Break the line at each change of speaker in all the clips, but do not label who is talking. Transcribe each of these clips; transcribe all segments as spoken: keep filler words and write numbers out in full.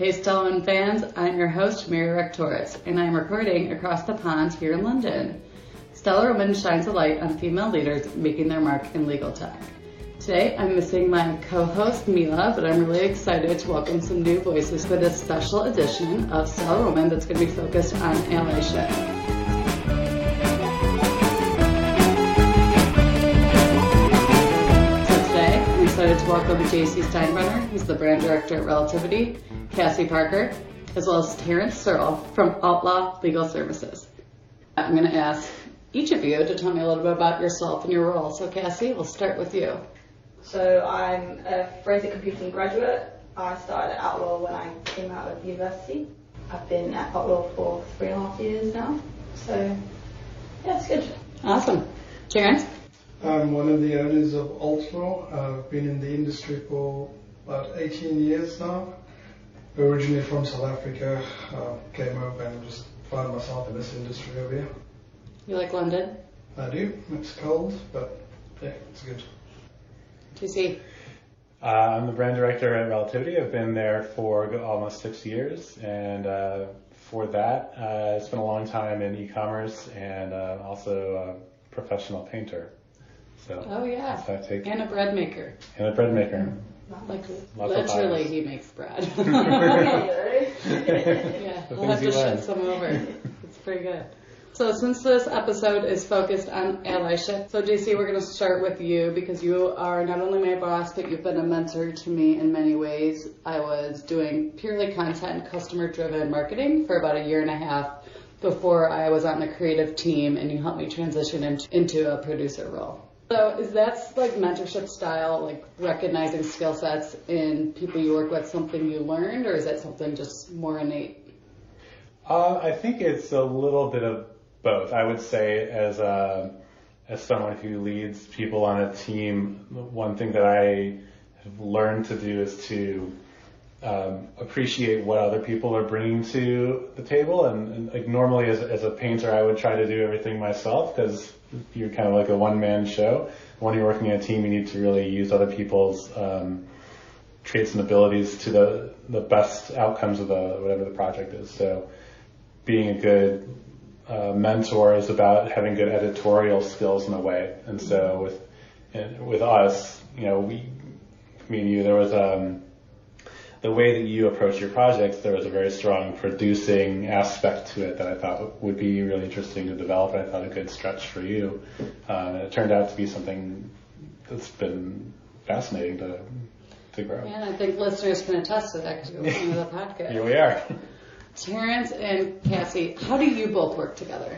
Hey Stellarwomen fans, I'm your host Mary Rectoris, and I'm recording across the pond here in London. Stellarwomen shines a light on female leaders making their mark in legal tech. Today I'm missing my co-host Mila, but I'm really excited to welcome some new voices for this special edition of Stellarwomen that's going to be focused on allyship. Excited to welcome J C Steinbrenner, who's the brand director at Relativity, Cassie Parker, as well as Terrence Searle from Outlaw Legal Services. I'm going to ask each of you to tell me a little bit about yourself and your role. So Cassie, we'll start with you.
So I'm a forensic computing graduate. I started at Outlaw when I came out of university. I've been at Outlaw for three and a half years now. So yeah, it's good.
Awesome. Terrence?
I'm one of the owners of Outlaw. I've been in the industry for about eighteen years now. Originally from South Africa, uh, came over and just found myself in this industry over here.
You like London?
I do. It's cold, but yeah, it's good.
J C?
Uh, I'm the brand director at Relativity. I've been there for almost six years, and uh, for that, uh, I spent a long time in e-commerce and uh, also a professional painter. So
oh yeah,
I take
and a bread maker.
And a bread maker.
Like
Lots
literally, he makes bread.
Yeah,
yeah, we'll have to ship some over. It's pretty good. So since this episode is focused on allyship, so J C, we're going to start with you because you are not only my boss, but you've been a mentor to me in many ways. I was doing purely content, customer-driven marketing for about a year and a half before I was on the creative team, and you helped me transition into, into a producer role. So is that like mentorship style, like recognizing skill sets in people you work with, something you learned, or is that something just more innate?
Uh, I think it's a little bit of both. I would say as a, as someone who leads people on a team, one thing that I have learned to do is to um, appreciate what other people are bringing to the table. And, and like normally as, as a painter, I would try to do everything myself because you're kind of like a one-man show. When you're working in a team, you need to really use other people's um, traits and abilities to the the best outcomes of the whatever the project is. So being a good uh, mentor is about having good editorial skills in a way. And so with and with us, you know, we, me and you, there was um, the way that you approach your projects, there was a very strong producing aspect to it that I thought would be really interesting to develop, and I thought a good stretch for you. Uh, and it turned out to be something that's been fascinating to to grow.
Yeah, and I think listeners can attest to that because you're listening to the podcast.
Here we are.
Terrence and Cassie, how do you both work together?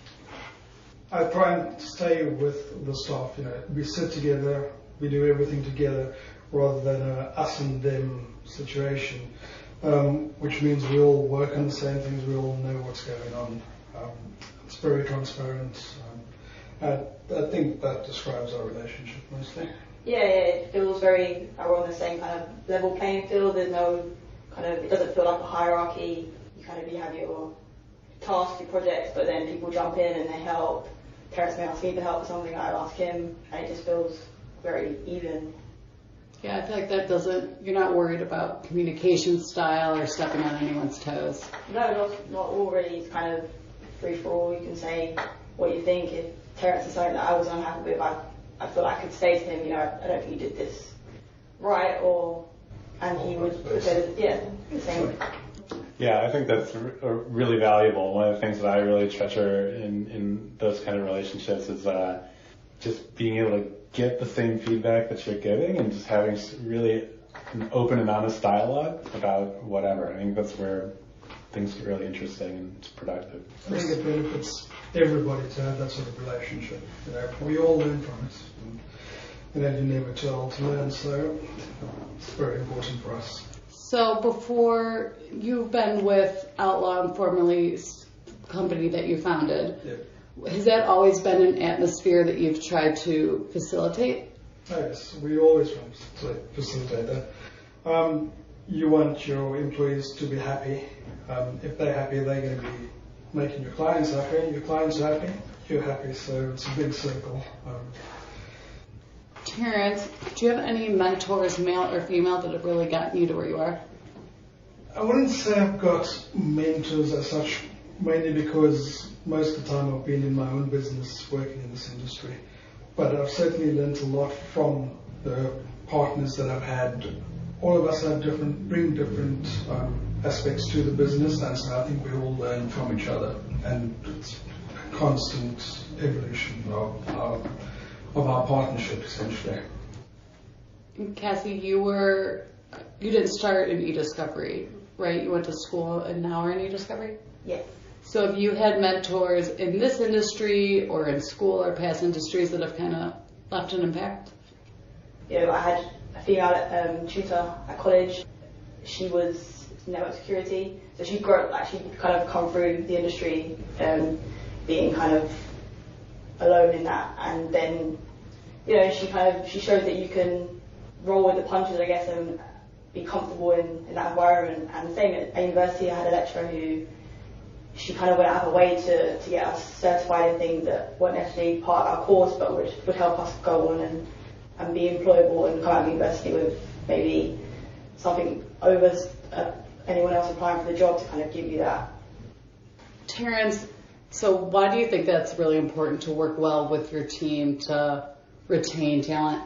I try and stay with the staff. You know, we sit together, we do everything together, rather than a us and them situation, um, which means we all work on the same things, we all know what's going on. Um, it's very transparent. Um, and I think that describes our relationship mostly.
yeah, it feels very, we're on the same kind of level playing field. There's no kind of, it doesn't feel like a hierarchy. You kind of, you have your tasks, your projects, but then people jump in and they help. Terrence may ask me for help with something, I ask him, and it just feels very even.
Yeah, I feel like that doesn't, you're not worried about communication style or stepping on anyone's toes.
No, not, not all really. It's kind of free for all. You can say what you think. If Terrence is something that I was unhappy with, I, I feel like I could say to him, you know, I, I don't think you did this right, or, and he would say, yeah, the same.
Yeah, I think that's r- really valuable. One of the things that I really treasure in, in those kind of relationships is uh, just being able to get the same feedback that you're getting and just having really an open and honest dialogue about whatever. I think that's where things get really interesting and productive.
I think it benefits everybody to have that sort of relationship. You know, we all learn from it. And, you know, you're never too old to learn, so it's very important for us.
So before, you've been with Outlaw and formerly company that you founded.
Yeah.
Has that always been an atmosphere that you've tried to facilitate?
Oh, yes, we always want to facilitate that. Um, you want your employees to be happy. Um, if they're happy, they're going to be making your clients happy. Your clients are happy, you're happy. So it's a big circle. Um,
Terrence, do you have any mentors, male or female, that have really gotten you to where you are?
I wouldn't say I've got mentors as such, mainly because most of the time I've been in my own business working in this industry. But I've certainly learned a lot from the partners that I've had. All of us have different, bring different um, aspects to the business, and so I think we all learn from each other. And it's a constant evolution of our, of our partnership, essentially.
Cassie, you were, you didn't start in eDiscovery, right? You went to school and now are in eDiscovery?
Yes.
So have you had mentors in this industry or in school or past industries that have kind of left an impact?
You know, I had a female um, tutor at college. She was network security, so she'd grown, like she'd kind of come through the industry, um, being kind of alone in that, and then, you know, she kind of she showed that you can roll with the punches, I guess, and be comfortable in, in that environment. And same at university, I had a lecturer who she kind of went out of her way to, to get us certified in things that weren't necessarily part of our course, but would, would help us go on and, and be employable and come out of university with maybe something over uh, anyone else applying for the job to kind of give you that.
Terrence, so why do you think that's really important to work well with your team to retain talent?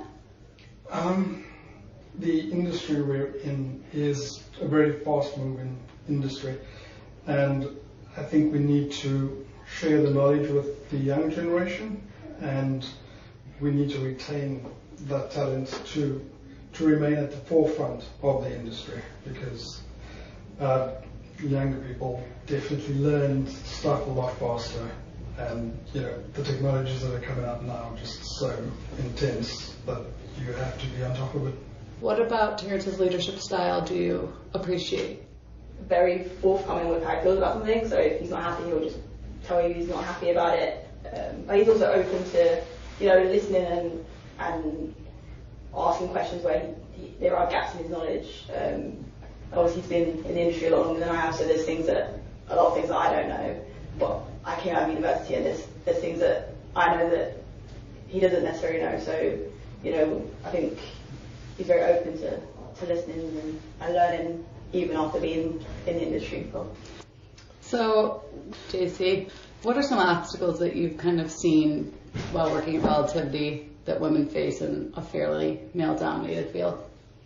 Um, the industry we're in is a very fast-moving industry, and I think we need to share the knowledge with the young generation, and we need to retain that talent to to remain at the forefront of the industry, because uh, younger people definitely learn stuff a lot faster, and you know the technologies that are coming out now are just so intense that you have to be on top of it.
What about Terrence's leadership style do you appreciate?
Very forthcoming with how he feels about something, so if he's not happy, he'll just tell you he's not happy about it. Um, but he's also open to, you know, listening and and asking questions where he, he, there are gaps in his knowledge. Um, obviously, he's been in the industry a lot longer than I have, so there's things that, a lot of things that I don't know. But I came out of university and there's, there's things that I know that he doesn't necessarily know. So, you know, I think he's very open to, to listening and, and learning, even after being in the industry before.
So, J C, what are some obstacles that you've kind of seen while working at Relativity that women face in a fairly male-dominated field?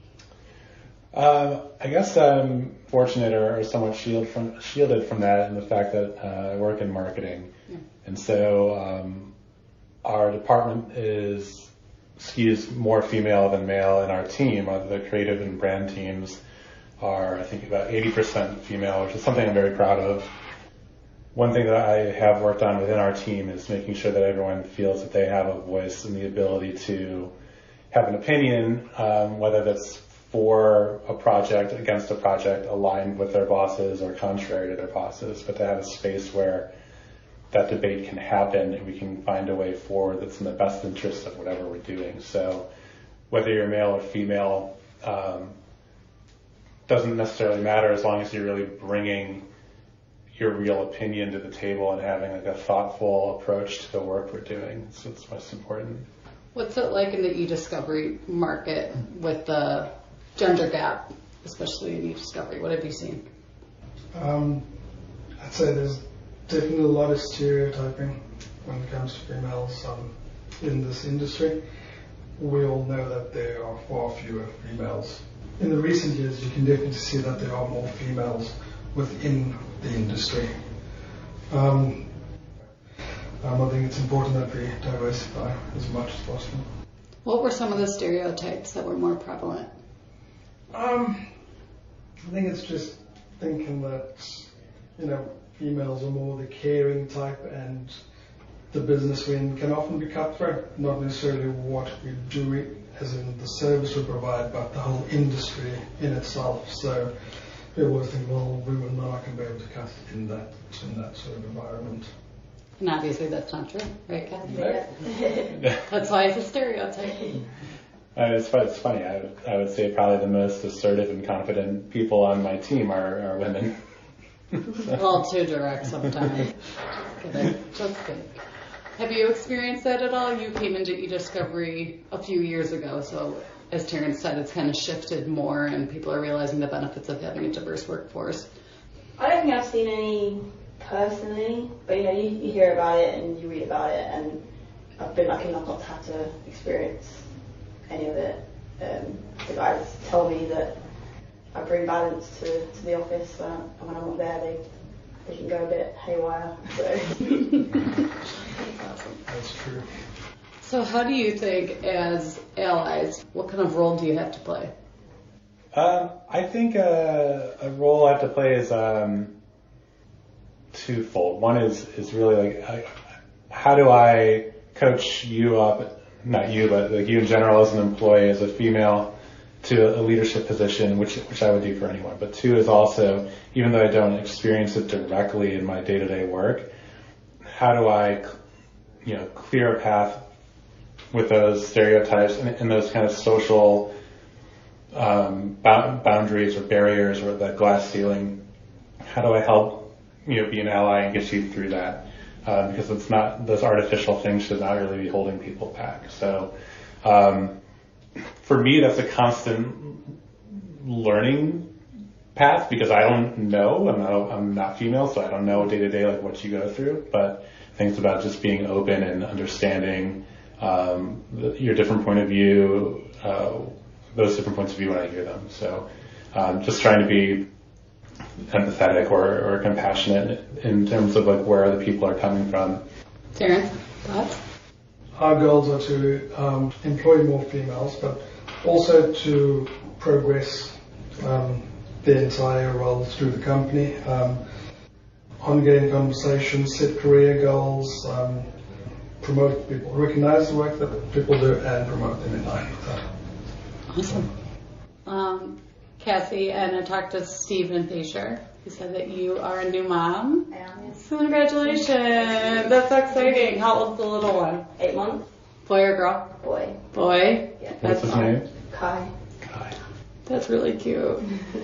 Um, I guess I'm fortunate or, or somewhat shield from, shielded from that in the fact that uh, I work in marketing. Yeah. And so um, our department is skews more female than male, and our team, uh, the creative and brand teams, are I think about eighty percent female, which is something I'm very proud of. One thing that I have worked on within our team is making sure that everyone feels that they have a voice and the ability to have an opinion, um, whether that's for a project, against a project, aligned with their bosses or contrary to their bosses, but to have a space where that debate can happen and we can find a way forward that's in the best interest of whatever we're doing. So whether you're male or female um, doesn't necessarily matter as long as you're really bringing your real opinion to the table and having like a thoughtful approach to the work we're doing. That's what's most important.
What's it like in the e-discovery market with the gender gap, especially in e-discovery? What have you seen?
Um, I'd say there's definitely a lot of stereotyping when it comes to females um, in this industry. We all know that there are far fewer females. In the recent years, you can definitely see that there are more females within the industry. Um, um, I think it's important that we diversify as much as possible.
What were some of the stereotypes that were more prevalent?
Um, I think it's just thinking that, you know, females are more the caring type, and the business we're in can often be cutthroat, not necessarily what we do as in the service we provide, but the whole industry in itself. So we always think, well, women are not going to be able to cut in that in that sort of environment.
And obviously that's not true, right, Kathy?
Yeah.
That's why it's a stereotype.
Uh, it's, it's funny. I would, I would say probably the most assertive and confident people on my team are, are women.
Well, too direct sometimes. Kidding. Just kidding. Have you experienced that at all? You came into eDiscovery a few years ago, so as Terrence said, it's kind of shifted more and people are realizing the benefits of having a diverse workforce?
I don't think I've seen any personally, but you know, you, you hear about it and you read about it, and I've been lucky enough not to have to experience any of it. Um, the guys tell me that I bring balance to, to the office, uh, and when I'm not there, they they can go a bit haywire. So.
Awesome.
That's true.
So how do you think, as allies, what kind of role do you have to play?
Um, I think uh, a role I have to play is um, twofold. One is is really like, I, how do I coach you up, not you, but like you in general as an employee, as a female, to a leadership position, which which I would do for anyone. But two is also, even though I don't experience it directly in my day-to-day work, how do I, you know, clear a path with those stereotypes and, and those kind of social um, boundaries or barriers or that glass ceiling? How do I help, you know, be an ally and get you through that? Uh, because it's not, those artificial things should not really be holding people back. So, um, for me, that's a constant learning path because I don't know. I'm not, I'm not female, so I don't know day to day like what you go through. But I think it's about just being open and understanding um, the, your different point of view, uh, those different points of view when I hear them. So, um, just trying to be empathetic or, or compassionate in terms of like where the people are coming from.
Terrence, thoughts?
Our goals are to um, employ more females, but also to progress um, the entire role through the company. Um, ongoing conversations, set career goals, um, promote people, recognize the work that people do, and promote them in line with that.
Awesome. Um, Cassie, and I talked to Stephen Fisher. He said that you are a new mom.
I am, yes.
Congratulations! That's so exciting. How old's the little one?
Eight months.
Boy or girl?
Boy.
Boy?
Yeah.
What's his name?
Kai.
Kai.
That's really cute.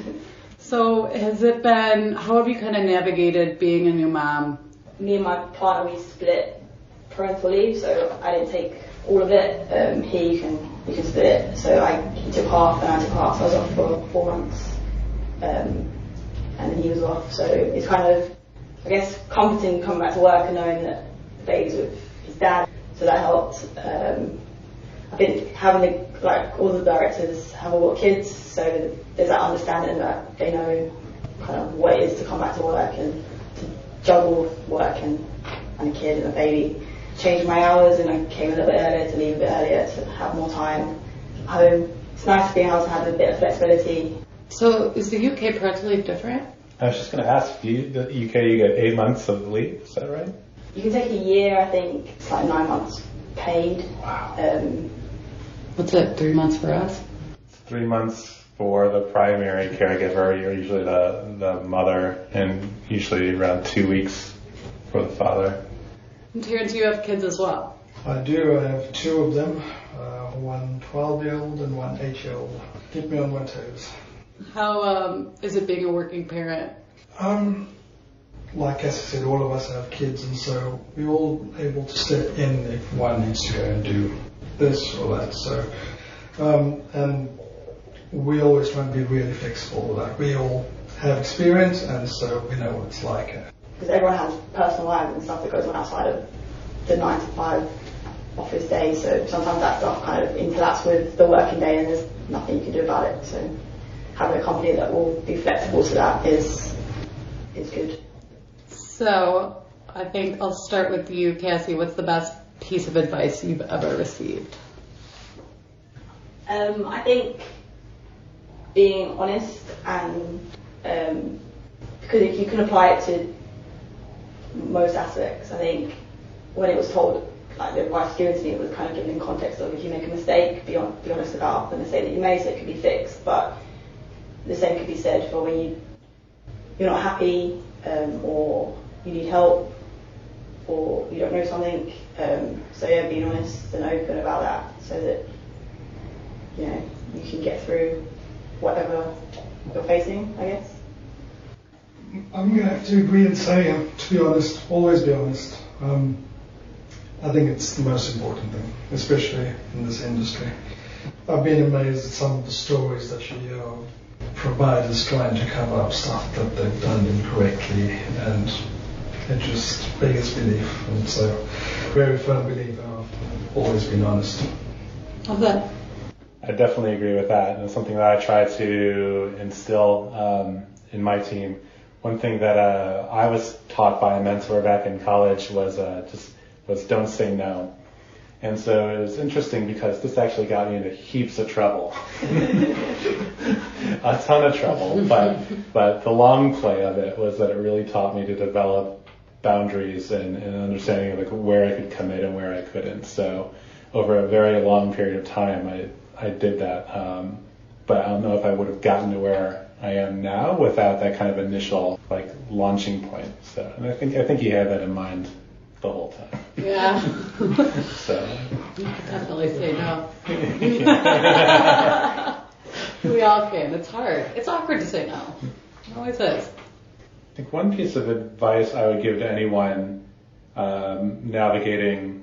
So has it been, how have you kind of navigated being a new mom?
Me and my partner, we split parental leave, so I didn't take all of it. Um, he can he can split it. So I he took half and I took half. So I was off for four months, um, and then he was off. So it's kind of, I guess, comforting coming back to work and knowing that the baby's with his dad. So that helped. Um, I think having the, like all the directors have all got kids, so there's that understanding that they know kind of what it is to come back to work and to juggle work and, and a kid and a baby. Changed my hours and I came a little bit earlier to leave a bit earlier to have more time home. It's nice to be able to have a bit of flexibility.
So is the U K parental leave different?
I was just going to ask you, the U K, you get eight months of leave, is that right?
You can take a year, I think. It's like nine months paid.
Wow.
Um,
What's it, three months for us?
Three months for the primary caregiver, you're usually the, the mother, and usually around two weeks for the father.
And Terrence, you have kids as well.
I do. I have two of them, uh, one twelve-year-old and one eight-year-old. Keep me on my toes.
How um, is it being a working parent?
Um, like as I said, all of us have kids, and so we're all able to step in if one needs to go and do this or that. So, um, and we always try and be really flexible. Like we all have experience, and so we know what it's like.
Because everyone has personal lives and stuff that goes on outside of the nine to five office day. So sometimes that stuff kind of interlaps with the working day, and there's nothing you can do about it. So having a company that will be flexible to that is is good.
So I think I'll start with you, Cassie. What's the best piece of advice you've ever received?
Um, I think being honest and um, because if you can apply it to most aspects. I think when it was told, like the advice given to me, it was kind of given in context of if you make a mistake, be, on, be honest about the mistake that you made so it could be fixed. But the same could be said for when you, you're not happy um, or you need help or you don't know something. Um, so yeah, being honest and open about that so that you know you can get through whatever you're facing, I guess.
I'm going to have to agree and say, um, to be honest, always be honest. Um, I think it's the most important thing, especially in this industry. I've been amazed at some of the stories that you hear of providers trying to cover up stuff that they've done incorrectly, and it just beggars belief. And so, very firm believer, I've always been honest.
How's that?
I definitely agree with that, and it's something that I try to instill um, in my team. One thing that uh, I was taught by a mentor back in college was uh, just was don't say no. And so it was interesting because this actually got me into heaps of trouble, a ton of trouble. But but the long play of it was that it really taught me to develop boundaries and, and understanding of like where I could commit and where I couldn't. So over a very long period of time, I I did that. Um, but I don't know if I would have gotten to where I am now without that kind of initial like launching point. So and I think I think he had that in mind the whole time.
Yeah.
So
You can definitely say no. We all can. It's hard. It's awkward to say no. It always is.
I think one piece of advice I would give to anyone um, navigating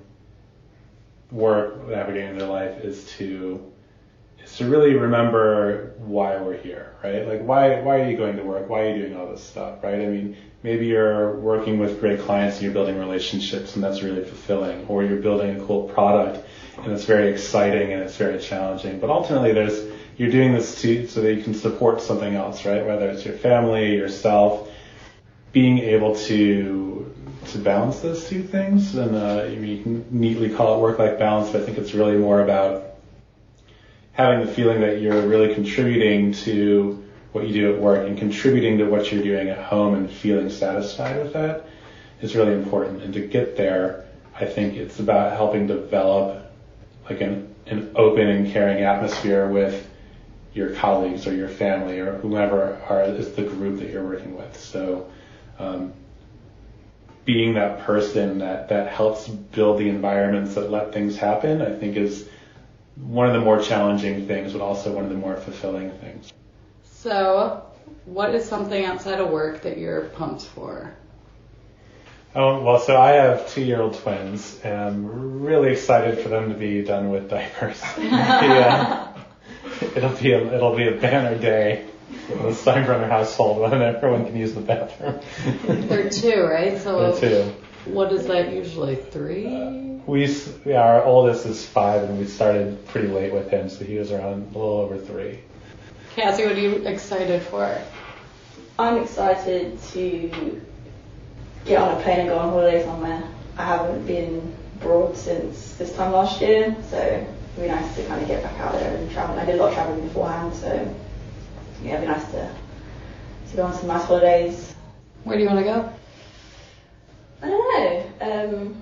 work, navigating their life, is to is to really remember why we're here, right? Like, why why are you going to work? Why are you doing all this stuff, right? I mean, maybe you're working with great clients and you're building relationships and that's really fulfilling, or you're building a cool product and it's very exciting and it's very challenging. But ultimately, there's you're doing this to, so that you can support something else, right? Whether it's your family, yourself, being able to to balance those two things. And uh, you can neatly call it work-life balance, but I think it's really more about having the feeling that you're really contributing to what you do at work and contributing to what you're doing at home and feeling satisfied with that is really important. And to get there, I think it's about helping develop like an, an open and caring atmosphere with your colleagues or your family or whomever are, is the group that you're working with. So um, being that person that, that helps build the environments that let things happen, I think is one of the more challenging things, but also one of the more fulfilling things.
So, what is something outside of work that you're pumped for?
Oh, well, so I have two-year-old twins, and I'm really excited for them to be done with diapers. Yeah. It'll be a, it'll be a banner day in the Steinbrenner household when everyone can use the bathroom.
They're two, right? So
They're two.
What is that usually? Three?
Uh, we, yeah, our oldest is five, and we started pretty late with him, so he was around a little over three.
Cassie, what are you excited for?
I'm excited to get on a plane and go on holiday somewhere. I haven't been abroad since this time last year, so it'd be nice to kind of get back out there and travel. I did a lot of traveling beforehand, so yeah, it'd be nice to, to go on some nice holidays.
Where do you want to go?
I don't know. Um,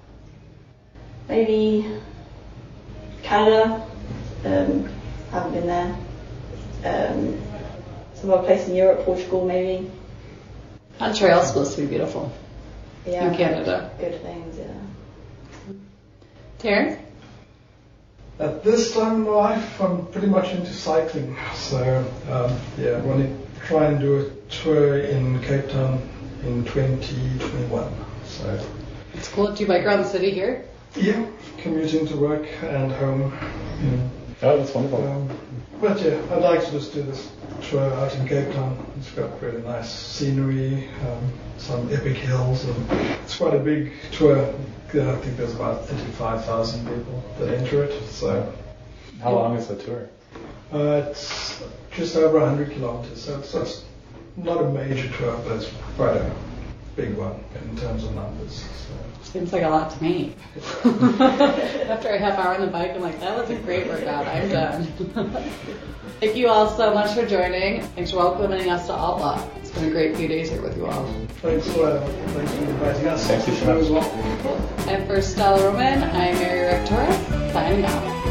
maybe Canada. Um, haven't been there. Um, some other place in Europe, Portugal maybe.
Montreal's supposed to be beautiful.
Yeah.
In Canada.
Good things, yeah.
Terrence?
At this time in life, I'm pretty much into cycling. So, um, yeah, I want to try and do a tour in Cape Town in twenty twenty-one. So,
It's cool. Do you bike around the city here?
yeah, commuting to work and home. You know.
Oh, that's wonderful.
Um, but yeah, I'd like to just do this tour out in Cape Town. It's got really nice scenery, um, some epic hills, and it's quite a big tour. I think there's about thirty-five thousand people that enter it. So,
How long is the tour?
uh, it's just over one hundred kilometers. So it's, it's not a major tour, but it's quite a big one in terms of numbers. So.
Seems like a lot to me. After a half hour on the bike, I'm like, that was a great workout. I'm done. Thank you all so much for joining. Thanks for welcoming us to Outlaw. It's been a great few days here with you all.
Thanks for, thanks for inviting us.
Thank you so much.
As well.
And for Stella Roman, I'm Mary Rick Torres, signing out.